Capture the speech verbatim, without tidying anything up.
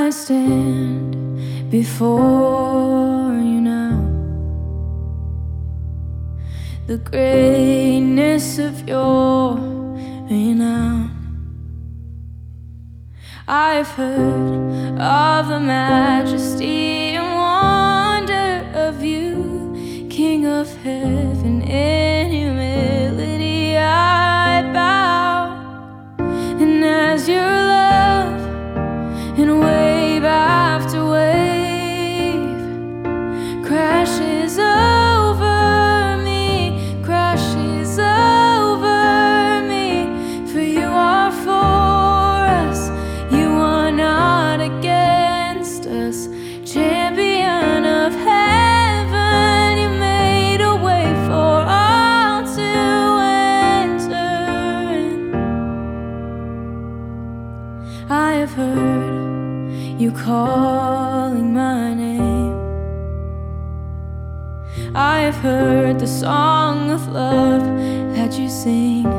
I stand before you now. The greatness of your renown. I've heard of the majesty and wonder of you, King of heaven. In humility I bow, and as your love and wave after wave crashes over me, crashes over me, for you are for us, you are not against us. Champion of heaven, you made a way for all to enter in. I have heard you calling my name. I have heard the song of love that you sing.